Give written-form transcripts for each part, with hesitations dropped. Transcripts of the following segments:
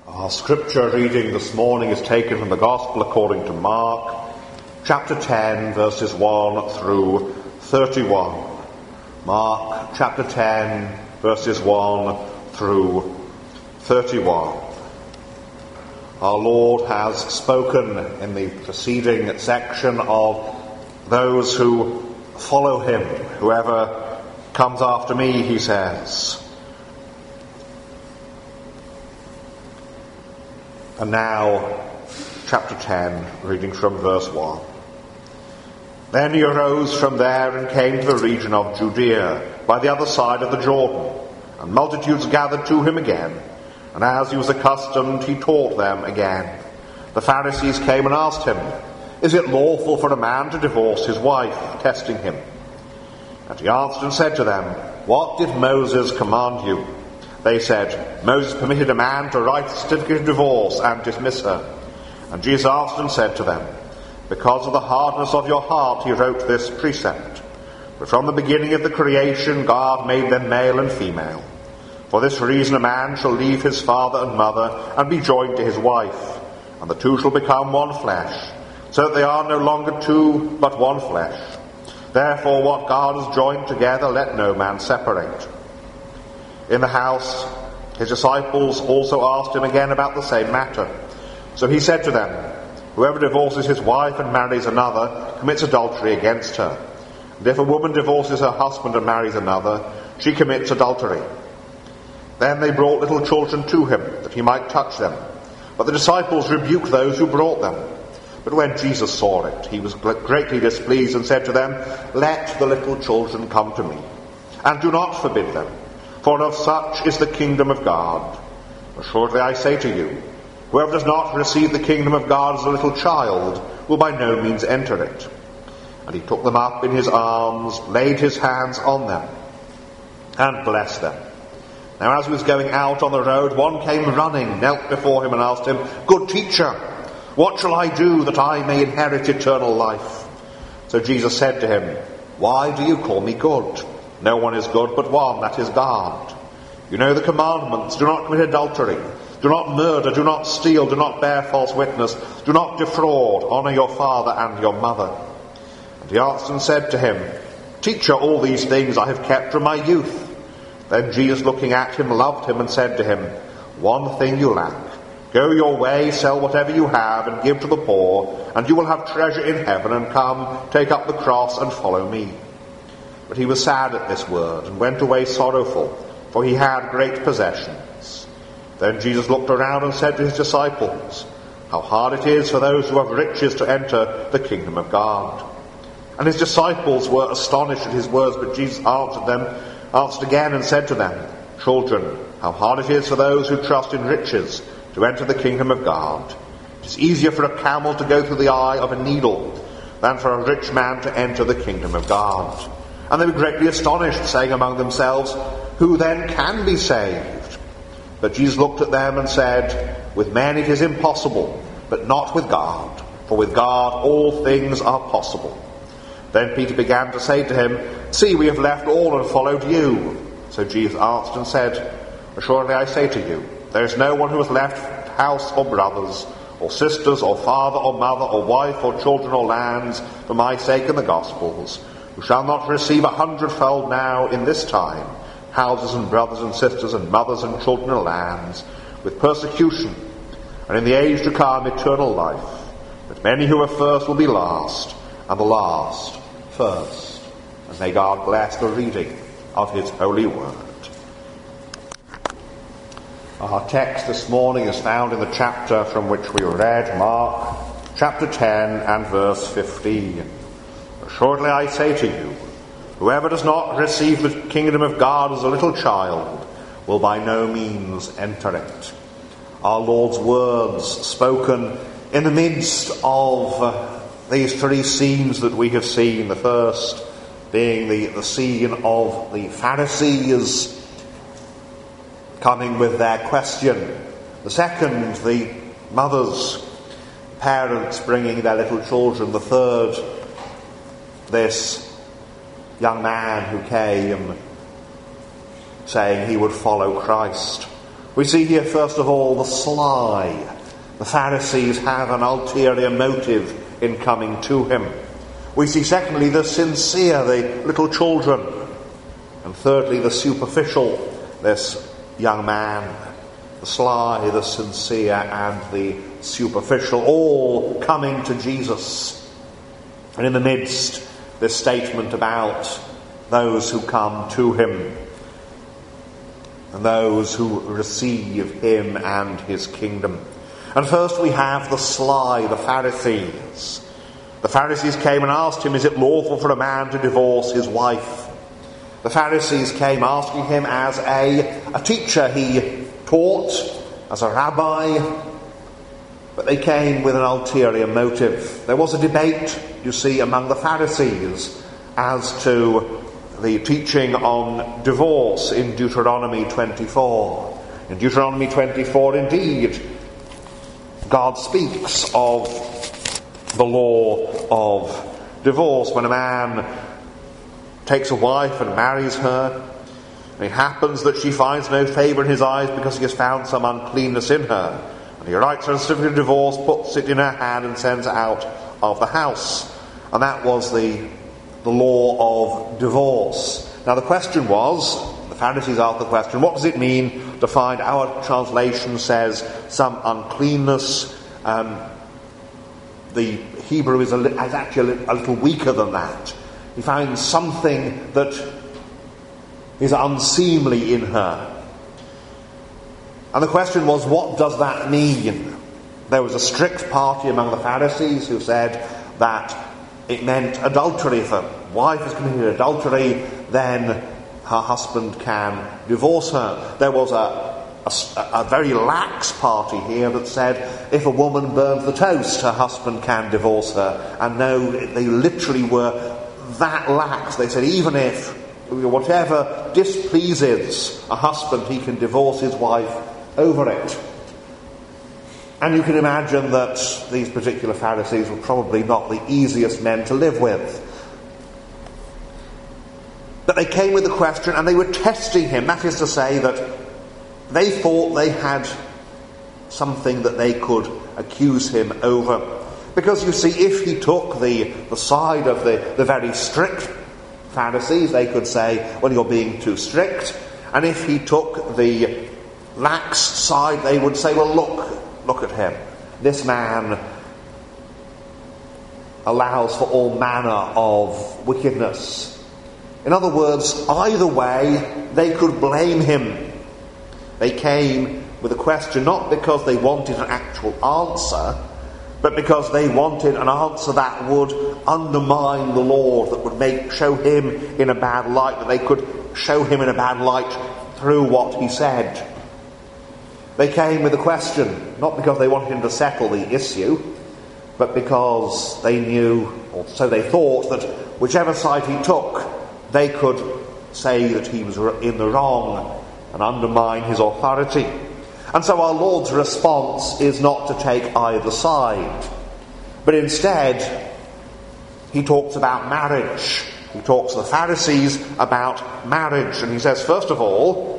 Our scripture reading this morning is taken from the Gospel according to Mark, chapter 10, verses 1 through 31. Mark, chapter 10, verses 1 through 31. Our Lord has spoken in the preceding section of those who follow him. Whoever comes after me, he says. And now, chapter 10, reading from verse 1. Then he arose from there and came to the region of Judea, by the other side of the Jordan, and multitudes gathered to him again. And as he was accustomed, he taught them again. The Pharisees came and asked him, "Is it lawful for a man to divorce his wife?" testing him. And he answered and said to them, "What did Moses command you?" They said, "Moses permitted a man to write a certificate of divorce and dismiss her." And Jesus answered and said to them, "Because of the hardness of your heart he wrote this precept. But from the beginning of the creation God made them male and female. For this reason a man shall leave his father and mother and be joined to his wife, and the two shall become one flesh, so that they are no longer two but one flesh. Therefore what God has joined together let no man separate." In the house, his disciples also asked him again about the same matter. So he said to them, "Whoever divorces his wife and marries another commits adultery against her. And if a woman divorces her husband and marries another, she commits adultery." Then they brought little children to him, that he might touch them. But the disciples rebuked those who brought them. But when Jesus saw it, he was greatly displeased and said to them, "Let the little children come to me, and do not forbid them. For of such is the kingdom of God. Assuredly I say to you, whoever does not receive the kingdom of God as a little child will by no means enter it." And he took them up in his arms, laid his hands on them, and blessed them. Now as he was going out on the road, one came running, knelt before him and asked him, "Good teacher, what shall I do that I may inherit eternal life?" So Jesus said to him, "Why do you call me good? No one is good but one, that is God. You know the commandments: do not commit adultery, do not murder, do not steal, do not bear false witness, do not defraud, honour your father and your mother." And he answered and said to him, "Teacher, all these things I have kept from my youth." Then Jesus, looking at him, loved him and said to him, "One thing you lack. Go your way, sell whatever you have and give to the poor, and you will have treasure in heaven, and come, take up the cross and follow me." But he was sad at this word, and went away sorrowful, for he had great possessions. Then Jesus looked around and said to his disciples, "How hard it is for those who have riches to enter the kingdom of God." And his disciples were astonished at his words, but Jesus answered again and said to them, "Children, how hard it is for those who trust in riches to enter the kingdom of God. It is easier for a camel to go through the eye of a needle than for a rich man to enter the kingdom of God." And they were greatly astonished, saying among themselves, "Who then can be saved?" But Jesus looked at them and said, "With men it is impossible, but not with God. For with God all things are possible." Then Peter began to say to him, "See, we have left all and followed you." So Jesus answered and said, "Assuredly I say to you, there is no one who has left house or brothers, or sisters, or father, or mother, or wife, or children, or lands, for my sake and the gospel's, who shall not receive 100-fold now in this time, houses and brothers and sisters and mothers and children and lands, with persecution, and in the age to come eternal life. But many who are first will be last, and the last first." And may God bless the reading of his holy word. Our text this morning is found in the chapter from which we read, Mark, chapter 10 and verse 15. "Assuredly I say to you, whoever does not receive the kingdom of God as a little child will by no means enter it." Our Lord's words spoken in the midst of these three scenes that we have seen. The first being the scene of the Pharisees coming with their question. The second, the mothers, parents bringing their little children. The third, this young man who came saying he would follow Christ. We see here, first of all, the sly. The Pharisees have an ulterior motive in coming to him. We see, secondly, the sincere, the little children. And thirdly, the superficial, this young man. The sly, the sincere, and the superficial, all coming to Jesus. And in the midst, this statement about those who come to him and those who receive him and his kingdom. And first we have the sly, the Pharisees. The Pharisees came and asked him, is it lawful for a man to divorce his wife? The Pharisees came asking him as a teacher. He taught as a rabbi, but they came with an ulterior motive. There was a debate, you see, among the Pharisees as to the teaching on divorce in Deuteronomy 24. In Deuteronomy 24, indeed, God speaks of the law of divorce. When a man takes a wife and marries her, and it happens that she finds no favour in his eyes because he has found some uncleanness in her, and he writes her a certificate of divorce, puts it in her hand and sends her out of the house. And that was the law of divorce. Now the question was, the Pharisees asked the question, what does it mean to find, our translation says, some uncleanness? The Hebrew is actually a little weaker than that. He finds something that is unseemly in her. And the question was, what does that mean? There was a strict party among the Pharisees who said that it meant adultery. If a wife has committed adultery, then her husband can divorce her. There was a very lax party here that said if a woman burns the toast, her husband can divorce her. And no, they literally were that lax. They said even if whatever displeases a husband, he can divorce his wife over it. And you can imagine that these particular Pharisees were probably not the easiest men to live with. But they came with the question and they were testing him. That is to say that they thought they had something that they could accuse him over. Because you see, if he took the side of the very strict Pharisees, they could say, well, you're being too strict. And if he took the lax side, they would say, well, look at him. This man allows for all manner of wickedness. In other words, either way, they could blame him. They came with a question not because they wanted an actual answer, but because they wanted an answer that would undermine the Lord, that would show him in a bad light, that they could show him in a bad light through what he said. They came with a question, not because they wanted him to settle the issue, but because they knew, or so they thought, that whichever side he took, they could say that he was in the wrong and undermine his authority. And so our Lord's response is not to take either side, but instead he talks about marriage. He talks to the Pharisees about marriage, and he says, first of all,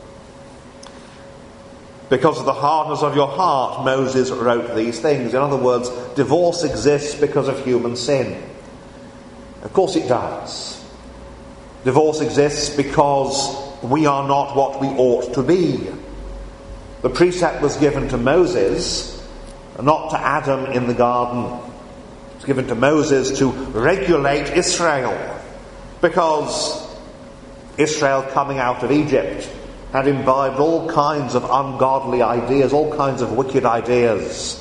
because of the hardness of your heart, Moses wrote these things. In other words, divorce exists because of human sin. Of course it does. Divorce exists because we are not what we ought to be. The precept was given to Moses, not to Adam in the garden. It was given to Moses to regulate Israel, because Israel, coming out of Egypt, had imbibed all kinds of ungodly ideas, all kinds of wicked ideas.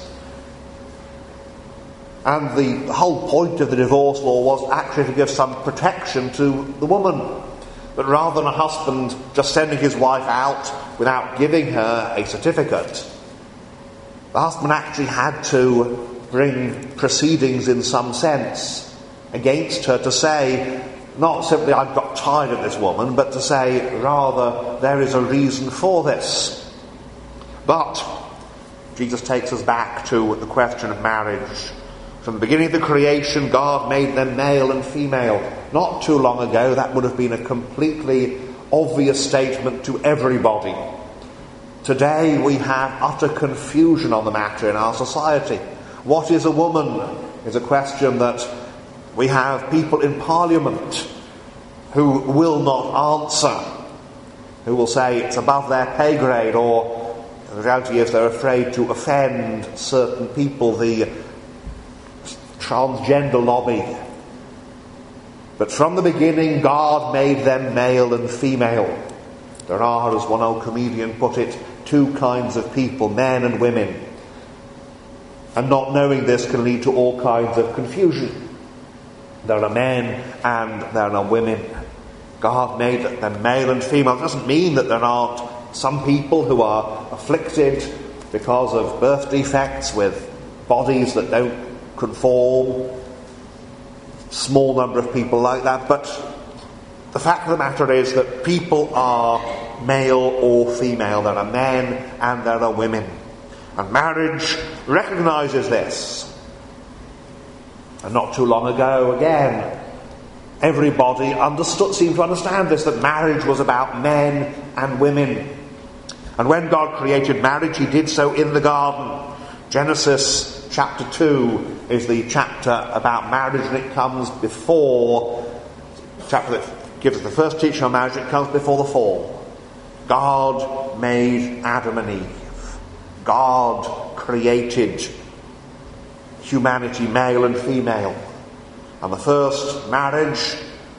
And the whole point of the divorce law was actually to give some protection to the woman. But rather than a husband just sending his wife out without giving her a certificate, the husband actually had to bring proceedings in some sense against her, to say, not simply I've got tired of this woman, but to say rather there is a reason for this. But Jesus takes us back to the question of marriage. From the beginning of the creation, God made them male and female. Not too long ago, that would have been a completely obvious statement to everybody. Today we have utter confusion on the matter in our society. What is a woman is a question that we have people in Parliament who will not answer, who will say it's above their pay grade, or the reality is they're afraid to offend certain people, the transgender lobby. But from the beginning, God made them male and female. There are, as one old comedian put it, two kinds of people, men and women. And not knowing this can lead to all kinds of confusion. There are men and there are women. God made them male and female. It doesn't mean that there aren't some people who are afflicted because of birth defects with bodies that don't conform. Small number of people like that. But the fact of the matter is that people are male or female. There are men and there are women. And marriage recognises this. And not too long ago, again, everybody seemed to understand this, that marriage was about men and women. And when God created marriage, he did so in the garden. Genesis chapter 2 is the chapter about marriage, and it comes before, the chapter that gives us the first teaching on marriage, it comes before the fall. God made Adam and Eve. God created humanity, male and female. And the first marriage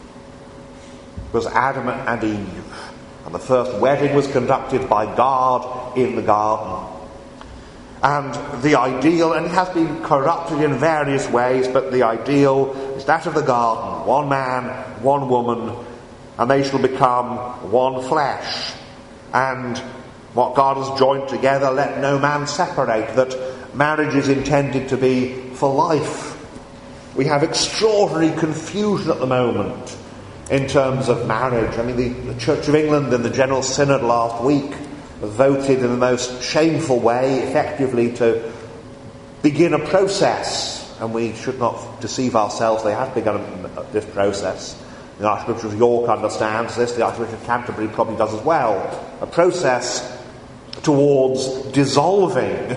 was Adam and Eve. And the first wedding was conducted by God in the garden. And the ideal, and it has been corrupted in various ways, but the ideal is that of the garden. One man, one woman, and they shall become one flesh. And what God has joined together, let no man separate. That marriage is intended to be for life. We have extraordinary confusion at the moment in terms of marriage. I mean, the Church of England in the General Synod last week voted in the most shameful way, effectively, to begin a process. And we should not deceive ourselves, they have begun this process. The Archbishop of York understands this, the Archbishop of Canterbury probably does as well. A process towards dissolving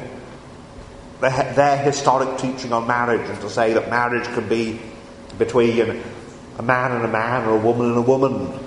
their historic teaching on marriage, and to say that marriage can be between a man and a man, or a woman and a woman.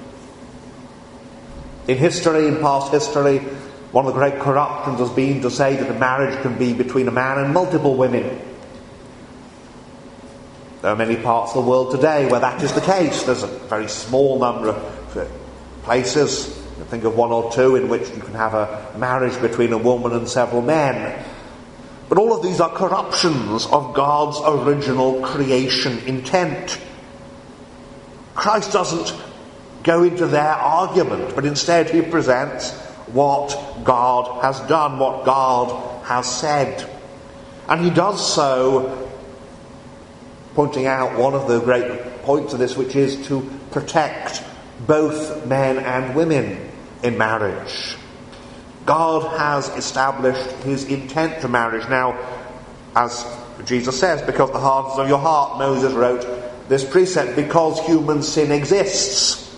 In history, in past history, one of the great corruptions has been to say that a marriage can be between a man and multiple women. There are many parts of the world today where that is the case. There's a very small number of places, I think of one or two, in which you can have a marriage between a woman and several men. But all of these are corruptions of God's original creation intent. Christ doesn't go into their argument, but instead he presents what God has done, what God has said. And he does so pointing out one of the great points of this, which is to protect both men and women in marriage. God has established his intent for marriage. Now, as Jesus says, because the hardness of your heart, Moses wrote this precept, because human sin exists.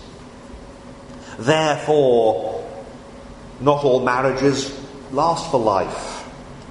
Therefore, not all marriages last for life.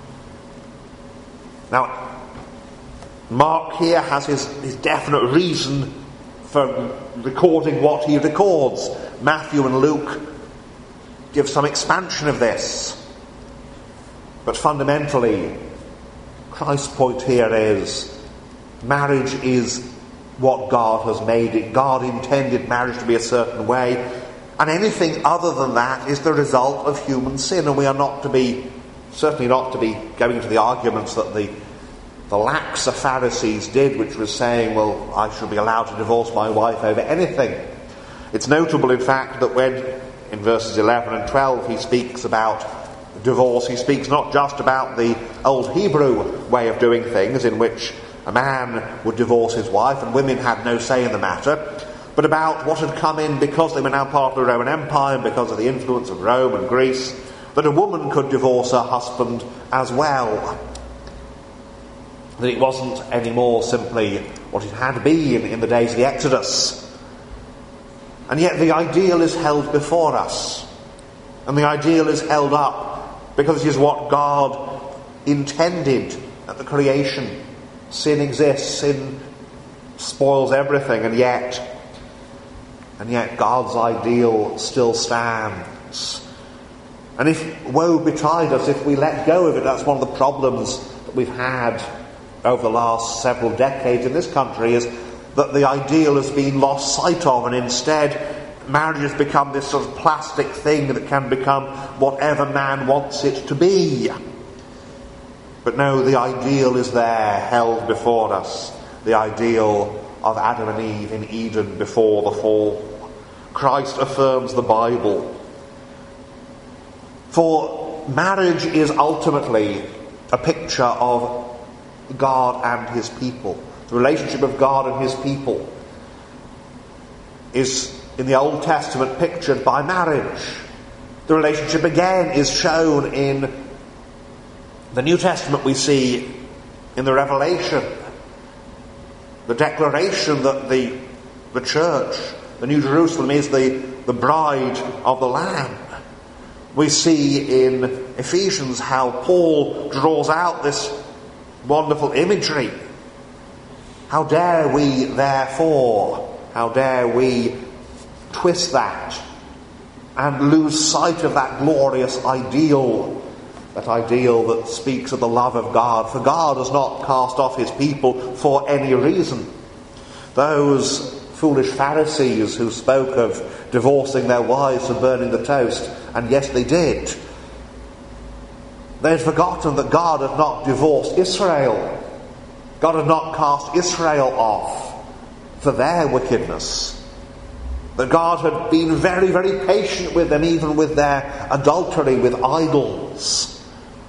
Now, Mark here has his definite reason for recording what he records. Matthew and Luke give some expansion of this. But fundamentally, Christ's point here is marriage is what God has made it. God intended marriage to be a certain way, and anything other than that is the result of human sin. And we are certainly not to be going into the arguments that the laxer Pharisees did, which was saying, well, I shall be allowed to divorce my wife over anything. It's notable, in fact, that when in verses 11 and 12 he speaks about divorce, he speaks not just about the old Hebrew way of doing things, in which a man would divorce his wife and women had no say in the matter, but about what had come in because they were now part of the Roman Empire and because of the influence of Rome and Greece, that a woman could divorce her husband as well. That it wasn't anymore simply what it had been in the days of the Exodus. And yet the ideal is held before us. And the ideal is held up because it is what God intended at the creation. Sin exists, sin spoils everything, and yet God's ideal still stands. And if woe betide us if we let go of it, that's one of the problems that we've had over the last several decades in this country, is that the ideal has been lost sight of, and instead marriage has become this sort of plastic thing that can become whatever man wants it to be. But no, the ideal is there, held before us. The ideal of Adam and Eve in Eden before the fall. Christ affirms the Bible. For marriage is ultimately a picture of God and his people. The relationship of God and his people is in the Old Testament pictured by marriage. The relationship again is shown in the New Testament. We see in the Revelation the declaration that the church, the New Jerusalem, is the bride of the Lamb. We see in Ephesians how Paul draws out this wonderful imagery. How dare we, therefore, how dare we twist that and lose sight of that glorious ideal, that ideal that speaks of the love of God. For God has not cast off his people for any reason. Those foolish Pharisees who spoke of divorcing their wives and burning the toast, and yes, they did. They had forgotten that God had not divorced Israel. God had not cast Israel off for their wickedness. That God had been very, very patient with them, even with their adultery with idols.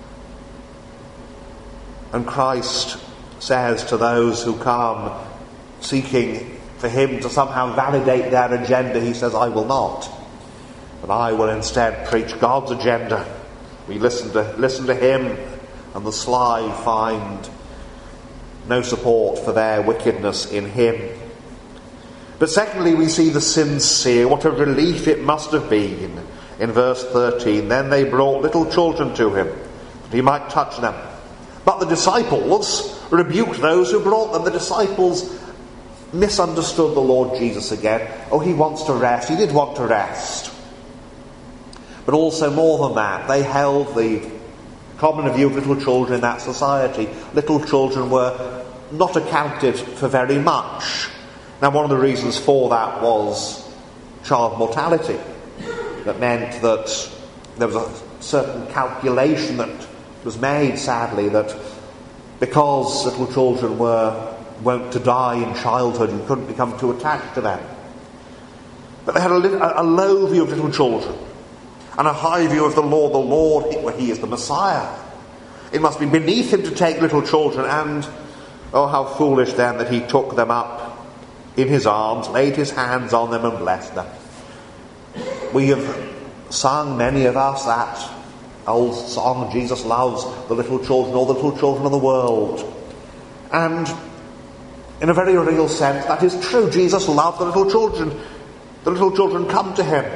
And Christ says to those who come seeking for him to somehow validate their agenda, he says, I will not. But I will instead preach God's agenda. We listen to him, and the sly find no support for their wickedness in him. But secondly, we see the sincere. What a relief it must have been. In verse 13, then they brought little children to him, that he might touch them. But the disciples rebuked those who brought them. The disciples misunderstood the Lord Jesus again. Oh, he wants to rest. He did want to rest. But also more than that, they held the common view of little children in that society. Little children were not accounted for very much. Now, one of the reasons for that was child mortality. That meant that there was a certain calculation that was made, sadly, that because little children were wont to die in childhood, you couldn't become too attached to them. But they had a low view of little children and a high view of the Lord. The Lord, he is the Messiah. It must be beneath him to take little children, and oh, how foolish then that he took them up in his arms, laid his hands on them and blessed them. We have sung, many of us, that old song, Jesus loves the little children, all the little children of the world. And in a very real sense, that is true. Jesus loved the little children. The little children come to him.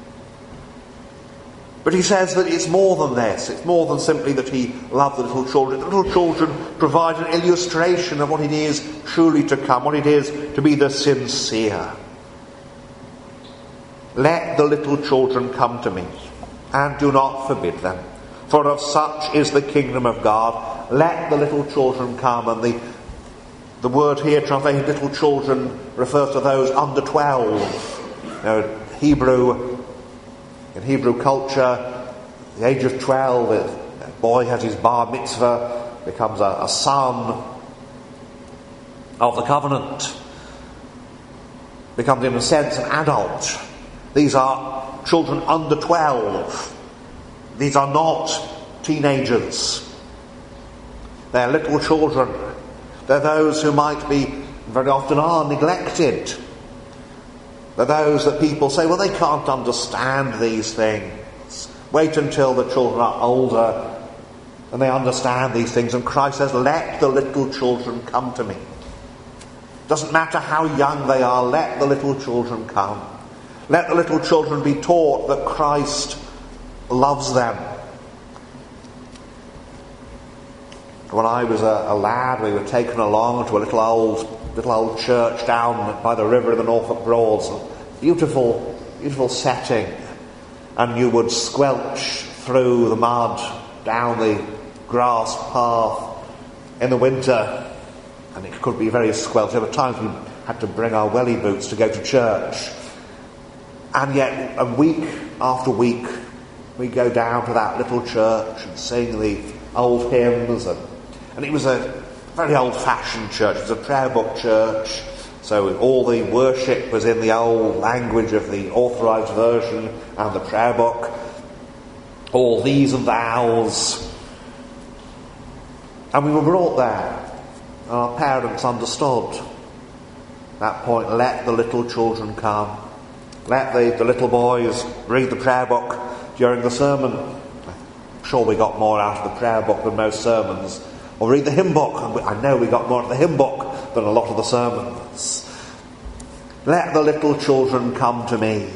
But he says that it's more than this. It's more than simply that he loved the little children. The little children provide an illustration of what it is truly to come, what it is to be the sincere. Let the little children come to me, and do not forbid them, for of such is the kingdom of God. Let the little children come. And the word here translated little children refers to those under 12. Now, in Hebrew culture, the age of 12, a boy has his bar mitzvah, becomes a son of the covenant, becomes in a sense an adult. These are children under 12. These are not teenagers. They're little children. They're those who might be, very often are, neglected. They're those that people say, well, they can't understand these things. Wait until the children are older and they understand these things. And Christ says, let the little children come to me. Doesn't matter how young they are, let the little children come. Let the little children be taught that Christ loves them. When I was a lad, we were taken along to a little old church down by the river in the Norfolk Broads. Beautiful, beautiful setting. And you would squelch through the mud down the grass path in the winter, and it could be very squelchy. There were times we had to bring our welly boots to go to church. And yet, a week after week, we go down to that little church and sing the old hymns. And it was a very old-fashioned church. It was a prayer book church. So all the worship was in the old language of the authorised version and the prayer book. All these and thous. And we were brought there. And our parents understood. At that point, let the little children come. Let the little boys read the prayer book during the sermon. I'm sure we got more out of the prayer book than most sermons. Or read the hymn book. I know we got more out of the hymn book than a lot of the sermons. Let the little children come to me.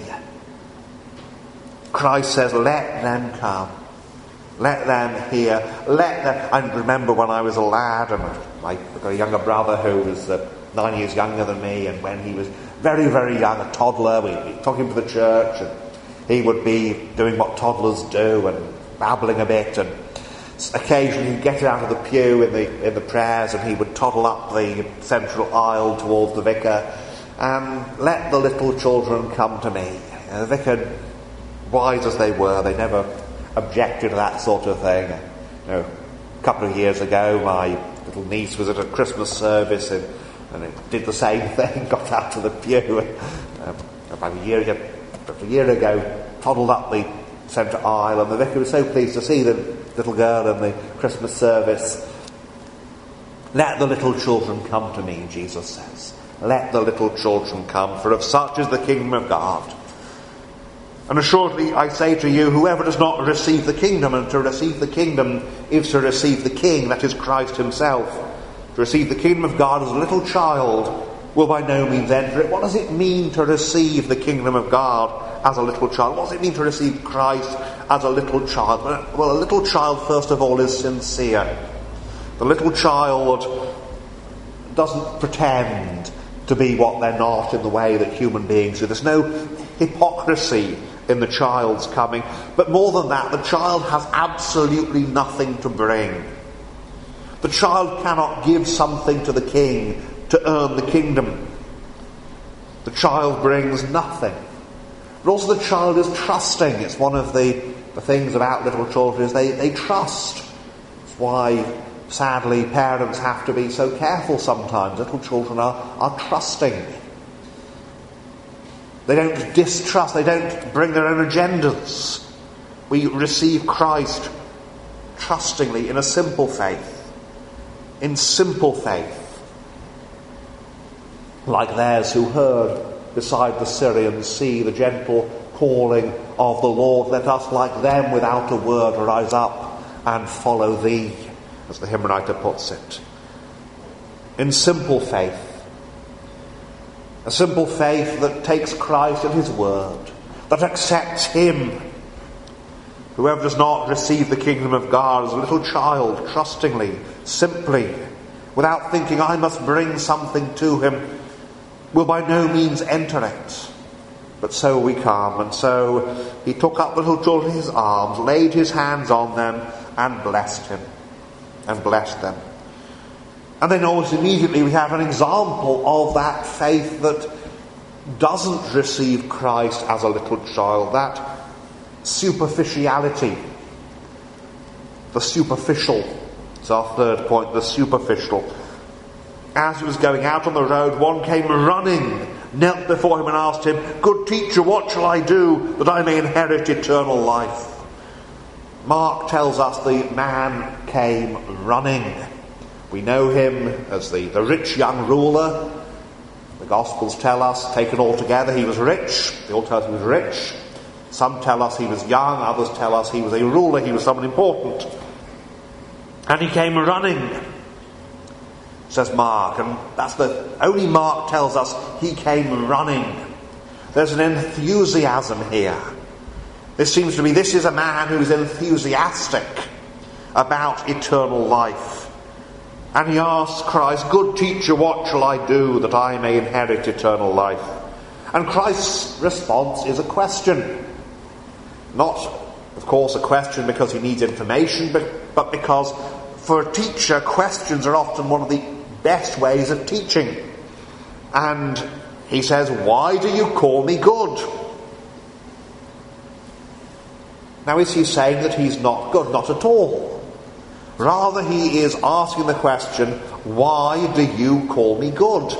Christ says, let them come. Let them hear. Let them. I remember when I was a lad, and I've got a younger brother who was 9 years younger than me, and when he was very, very young, a toddler, we'd be talking to the church, and he would be doing what toddlers do and babbling a bit, and occasionally he'd get out of the pew in the prayers, and he would toddle up the central aisle towards the vicar, and let the little children come to me. And the vicar, wise as they were, they never objected to that sort of thing. A couple of years ago, my little niece was at a Christmas service and it did the same thing, got out of the pew. About a year ago, toddled up the centre aisle, and the vicar was so pleased to see the little girl in the Christmas service. Let the little children come to me, Jesus says. Let the little children come, for of such is the kingdom of God. And assuredly I say to you, whoever does not receive the kingdom, and to receive the kingdom is to receive the King, that is Christ himself. To receive the kingdom of God as a little child will by no means enter it. What does it mean to receive the kingdom of God as a little child? What does it mean to receive Christ as a little child? Well, a little child, first of all, is sincere. The little child doesn't pretend to be what they're not in the way that human beings do. There's no hypocrisy in the child's coming. But more than that, the child has absolutely nothing to bring. The child cannot give something to the king to earn the kingdom. The child brings nothing. But also the child is trusting. It's one of the things about little children is they trust. It's why, sadly, parents have to be so careful sometimes. Little children are trusting. They don't distrust. They don't bring their own agendas. We receive Christ trustingly in a simple faith. In simple faith. Like theirs who heard beside the Syrian sea the gentle calling of the Lord. Let us like them without a word rise up and follow thee, as the hymn writer puts it. In simple faith. A simple faith that takes Christ at his word, that accepts him. Whoever does not receive the kingdom of God as a little child, trustingly, simply, without thinking I must bring something to him, will by no means enter it. But so we come, and so he took up the little children in his arms, laid his hands on them, and blessed him, and blessed them. And then almost immediately we have an example of that faith that doesn't receive Christ as a little child, that superficiality, the superficial. It's our third point, the superficial. As he was going out on the road, one came running, knelt before him and asked him, "Good teacher, what shall I do that I may inherit eternal life?" Mark tells us the man came running. We know him as the rich young ruler. The Gospels tell us, taken all together, he was rich. They all tell us he was rich. Some tell us he was young, others tell us he was a ruler, he was someone important. And he came running, says Mark, and that's the only Mark tells us he came running. There's an enthusiasm here. This is a man who's enthusiastic about eternal life. And he asks Christ, "Good teacher, what shall I do that I may inherit eternal life?" And Christ's response is a question. Not, of course, a question because he needs information, but because for a teacher, questions are often one of the best ways of teaching. And he says, "Why do you call me good?" Now, is he saying that he's not good? Not at all. Rather, he is asking the question, why do you call me good?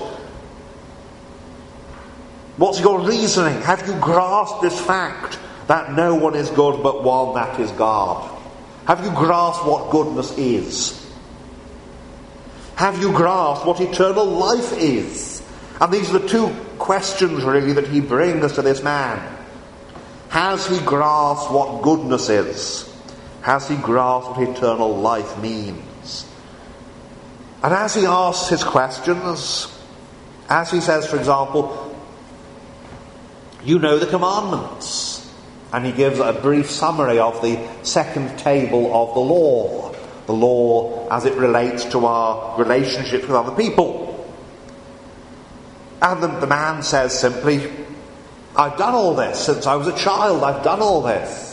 What's your reasoning? Have you grasped this fact that no one is good but one, that is God? Have you grasped what goodness is? Have you grasped what eternal life is? And these are the two questions, really, that he brings to this man. Has he grasped what goodness is? Has he grasped what eternal life means? And as he asks his questions, as he says, for example, "You know the commandments," and he gives a brief summary of the second table of the law as it relates to our relationships with other people. And the man says simply, "I've done all this since I was a child, I've done all this."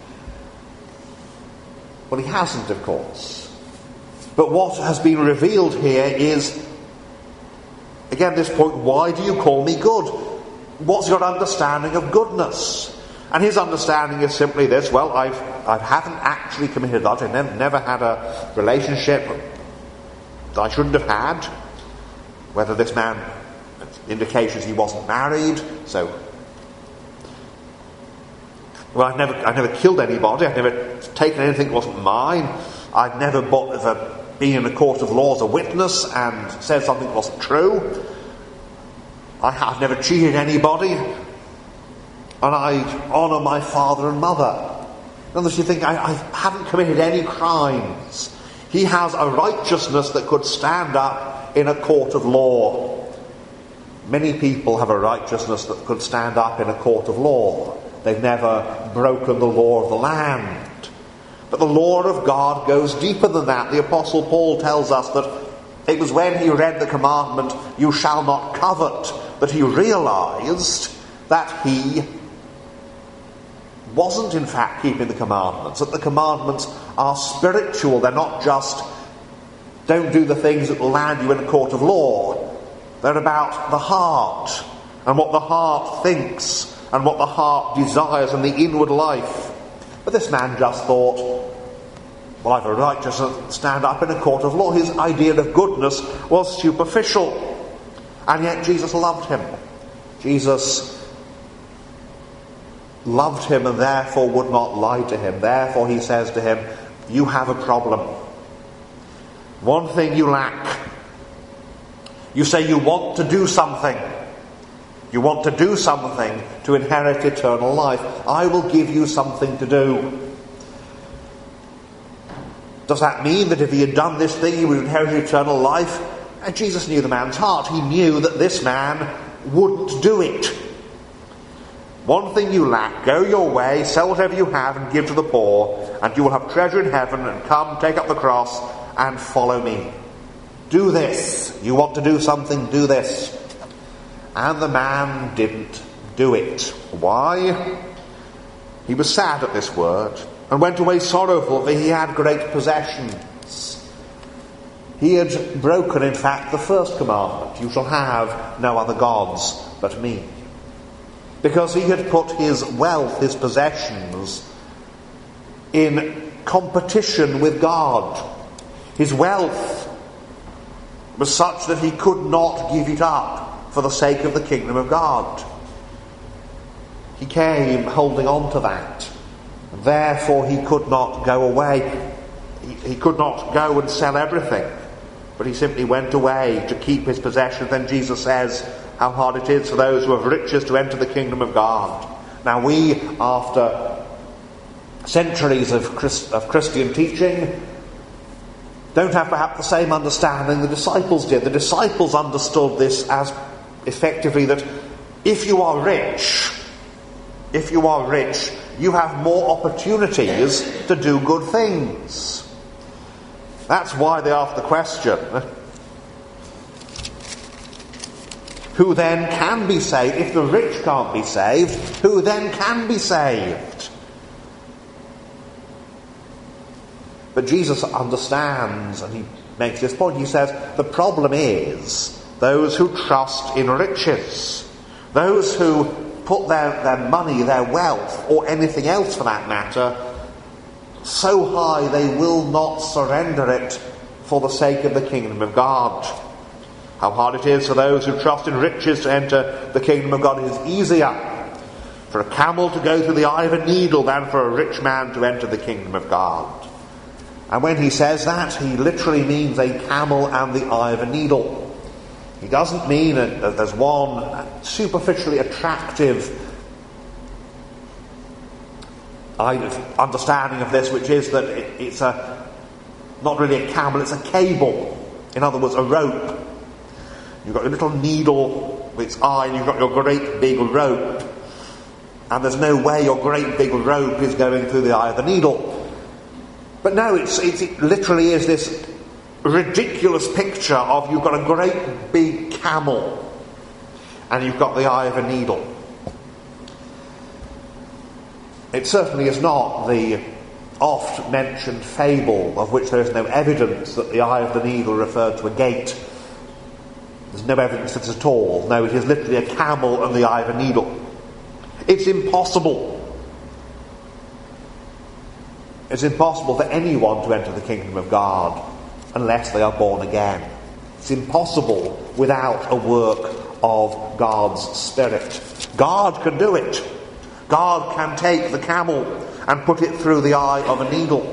Well, he hasn't, of course. But what has been revealed here is, again, this point, why do you call me good? What's your understanding of goodness? And his understanding is simply this: well, I haven't actually committed adultery. I've never had a relationship that I shouldn't have had. Whether this man, indications he wasn't married, so... Well, I've never killed anybody. I've never taken anything that wasn't mine. I've never been in a court of law as a witness and said something that wasn't true. I've never cheated anybody. And I honour my father and mother. In other words, you think, I haven't committed any crimes. He has a righteousness that could stand up in a court of law. Many people have a righteousness that could stand up in a court of law. They've never broken the law of the land. But the law of God goes deeper than that. The Apostle Paul tells us that it was when he read the commandment, "You shall not covet," that he realised that he wasn't in fact keeping the commandments. That the commandments are spiritual. They're not just, don't do the things that will land you in a court of law. They're about the heart and what the heart thinks and what the heart desires and the inward life. But this man just thought, well, I've a right to stand up in a court of law. His idea of goodness was superficial. And yet Jesus loved him. Jesus loved him and therefore would not lie to him. Therefore he says to him, "You have a problem. One thing you lack. You say you want to do something. You want to do something to inherit eternal life. I will give you something to do." Does that mean that if he had done this thing, he would inherit eternal life? And Jesus knew the man's heart. He knew that this man wouldn't do it. "One thing you lack. Go your way, sell whatever you have and give to the poor, and you will have treasure in heaven, and come, take up the cross and follow me." Do this. You want to do something, do this. And the man didn't do it. Why? He was sad at this word and went away sorrowful, for he had great possessions. He had broken, in fact, the first commandment: "You shall have no other gods but me." Because he had put his wealth, his possessions, in competition with God. His wealth was such that he could not give it up for the sake of the kingdom of God. He came holding on to that. Therefore he could not go away. He could not go and sell everything. But he simply went away to keep his possessions. Then Jesus says how hard it is for those who have riches to enter the kingdom of God. Now we, after centuries of Christian teaching, don't have perhaps the same understanding the disciples did. The disciples understood this as effectively that if you are rich, you have more opportunities to do good things. That's why they ask the question, who then can be saved? If the rich can't be saved, who then can be saved? But Jesus understands, and he makes this point. He says, the problem is those who trust in riches, those who put their money, their wealth, or anything else for that matter, so high they will not surrender it for the sake of the kingdom of God. How hard it is for those who trust in riches to enter the kingdom of God. It is easier for a camel to go through the eye of a needle than for a rich man to enter the kingdom of God. And when he says that, he literally means a camel and the eye of a needle. He doesn't mean that there's one superficially attractive understanding of this, which is that it's not really a camel, it's a cable. In other words, a rope. You've got your little needle with its eye, and you've got your great big rope. And there's no way your great big rope is going through the eye of the needle. But no, it literally is this ridiculous picture of you've got a great big camel and you've got the eye of a needle. It certainly is not the oft-mentioned fable of which there is no evidence that the eye of the needle referred to a gate. There's no evidence of it at all. No, it is literally a camel and the eye of a needle. It's impossible. It's impossible for anyone to enter the kingdom of God unless they are born again. It's impossible without a work of God's Spirit. God can do it. God can take the camel and put it through the eye of a needle.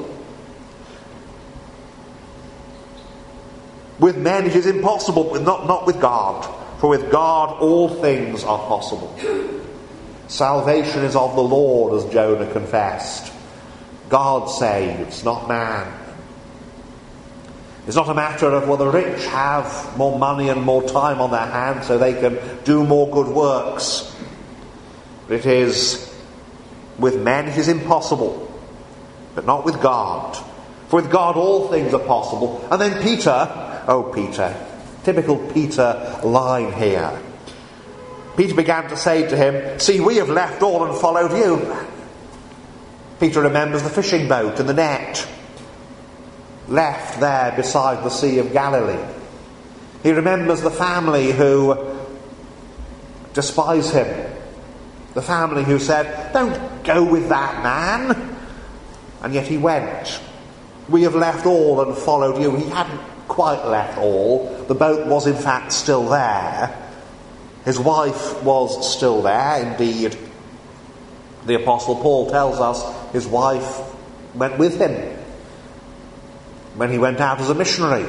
With men it is impossible, but not with God. For with God all things are possible. Salvation is of the Lord, as Jonah confessed. God saves, not man. It's not a matter of, well, the rich have more money and more time on their hands so they can do more good works. But it is, with men it is impossible, but not with God. For with God all things are possible. And then Peter, typical Peter line here. Peter began to say to him, "See, we have left all and followed you." Peter remembers the fishing boat and the net, left there beside the Sea of Galilee. He remembers the family who despised him. The family who said, "Don't go with that man." And yet he went. "We have left all and followed you." He hadn't quite left all. The boat was in fact still there. His wife was still there. Indeed, the Apostle Paul tells us his wife went with him when he went out as a missionary.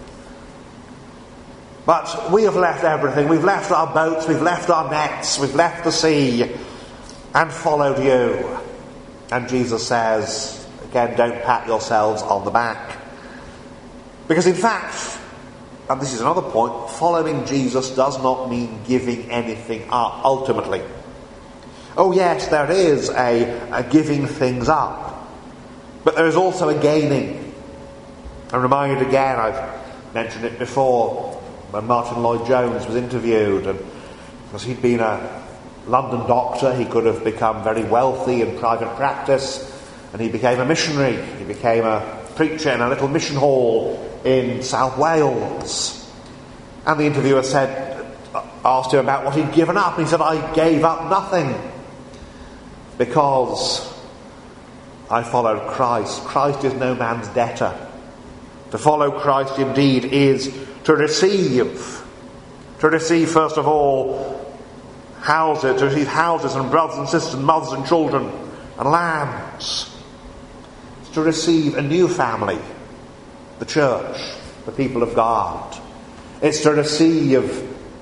But we have left everything. We've left our boats, we've left our nets, we've left the sea and followed you. And Jesus says, again, don't pat yourselves on the back. Because in fact, and this is another point, following Jesus does not mean giving anything up ultimately. Oh yes, there is a giving things up, but there is also a gaining. I'm reminded again, I've mentioned it before, when Martin Lloyd-Jones was interviewed, and because he'd been a London doctor, he could have become very wealthy in private practice, and he became a missionary. He became a preacher in a little mission hall in South Wales. And the interviewer asked him about what he'd given up, and he said, "I gave up nothing, because I followed Christ. Christ is no man's debtor." To follow Christ indeed is to receive. To receive first of all houses, to receive houses and brothers and sisters and mothers and children and lands. It's to receive a new family, the church, the people of God. It's to receive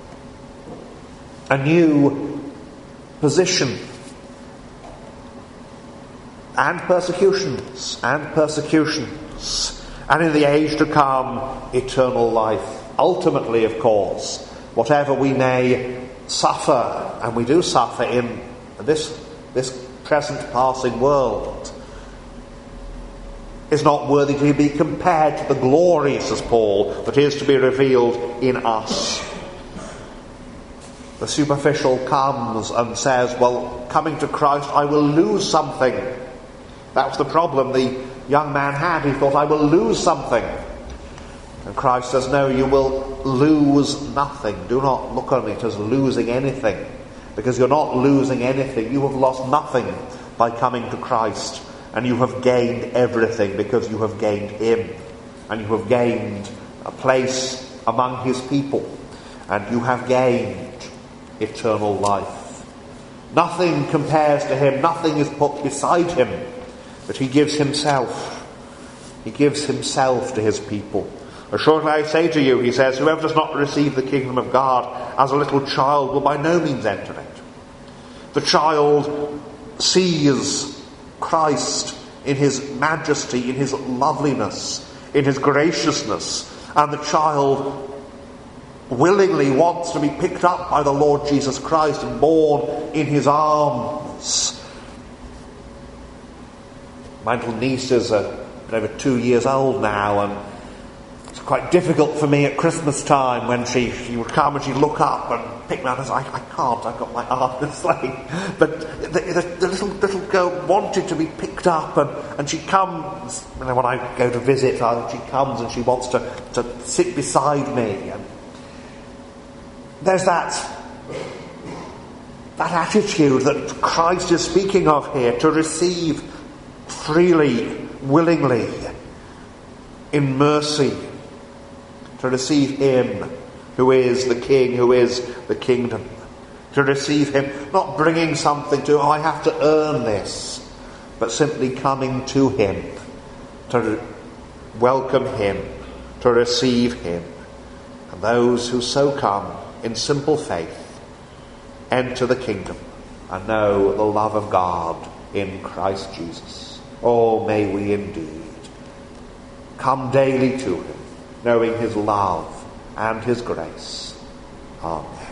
a new position, and persecutions, and in the age to come, eternal life. Ultimately, of course, whatever we may suffer, and we do suffer in this present passing world, is not worthy to be compared to the glory, says Paul, that is to be revealed in us. The superficial comes and says, well, coming to Christ, I will lose something. That was the problem the young man had. He thought, I will lose something. And Christ says, no, you will lose nothing. Do not look on it as losing anything, because you're not losing anything. You have lost nothing by coming to Christ, and you have gained everything because you have gained him, and you have gained a place among his people, and you have gained eternal life. Nothing compares to him, nothing is put beside him, but he gives himself. He gives himself to his people. Assuredly I say to you, he says, whoever does not receive the kingdom of God as a little child will by no means enter it. The child sees Christ in his majesty, in his loveliness, in his graciousness, and the child willingly wants to be picked up by the Lord Jesus Christ and borne in his arms. My little niece is over 2 years old now, and it's quite difficult for me at Christmas time when she would come and she'd look up and pick me up and say, I can't, I've got my arm in a sling. But the little girl wanted to be picked up, and she comes, when I go to visit her, she comes and she wants to sit beside me. And there's that attitude that Christ is speaking of here, to receive freely, willingly, in mercy, to receive him who is the King, who is the kingdom, to receive him, not bringing something to, I have to earn this, but simply coming to him, to welcome him, to receive him. And those who so come in simple faith enter the kingdom and know the love of God in Christ Jesus. Oh, may we indeed come daily to him, knowing his love and his grace. Amen.